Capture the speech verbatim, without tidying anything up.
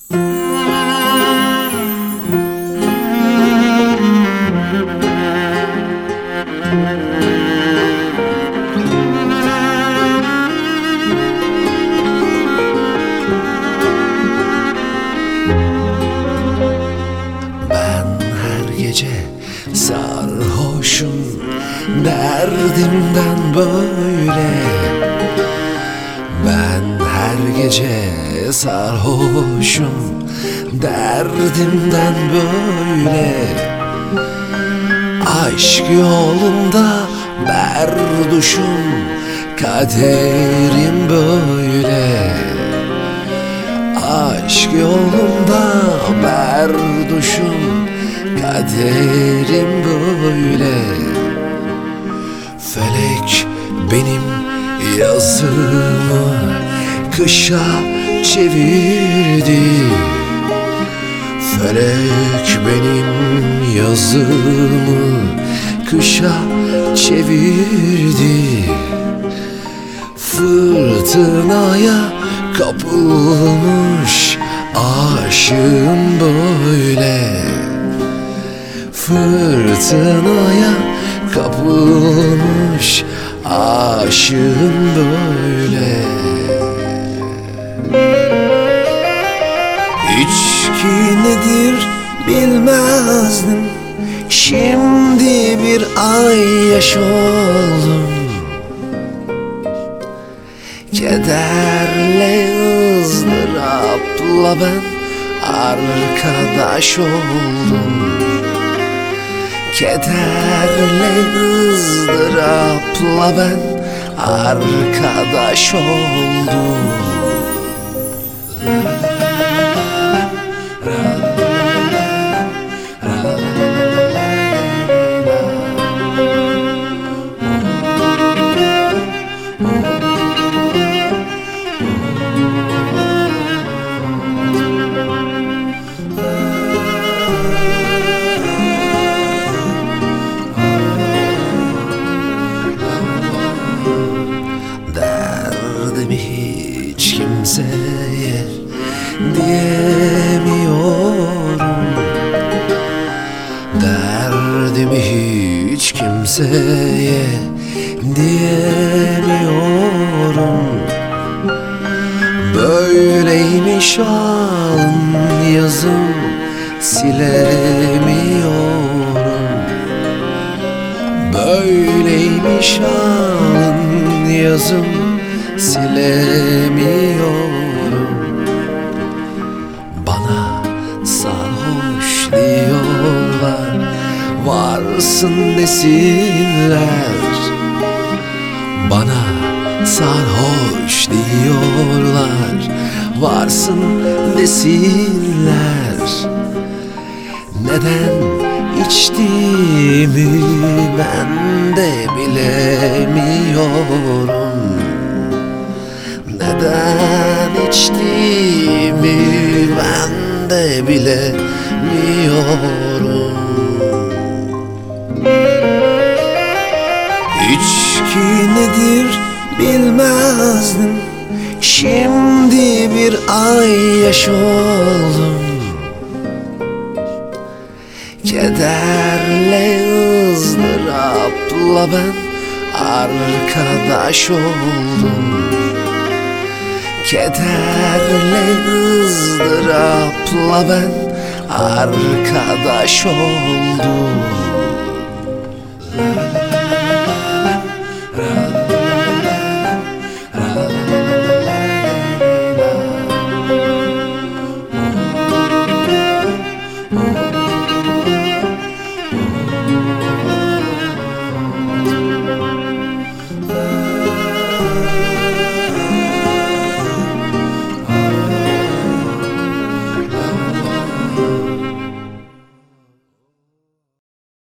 Sarhoşum derdimden böyle. Ben her gece sarhoşum derdimden böyle. Aşk yolunda berduşum, kaderim böyle. Aşk yolunda berduşum, kaderim böyle. Felek benim yazımı kışa çevirdi. Felek benim yazımı kışa çevirdi. Fırtınaya kapılmış aşığım böyle. Fırtınaya kapılmış aşığım böyle. İçki nedir bilmezdim, şimdi bir ayyaş oldum. Kederle ızdırapla ben arkadaş oldum. Kederle ızdırapla ben arkadaş oldum. Derdimi hiç kimseye diyemiyorum. Derdimi hiç kimseye diyemiyorum. Böyleymiş alın yazım, silemiyorum. Böyleymiş alın yazım, silemiyorum. Bana sarhoş diyorlar, varsın desinler. Bana sarhoş diyorlar, varsın desinler. Neden içtiğimi ben de bilemiyorum. Neden içtiğimi ben de bilemiyorum. İçki nedir bilmezdim, şimdi bir ayyaş oldum. Kederle ızdırapla ben arkadaş oldum. Kederle ızdırapla ben arkadaş oldum.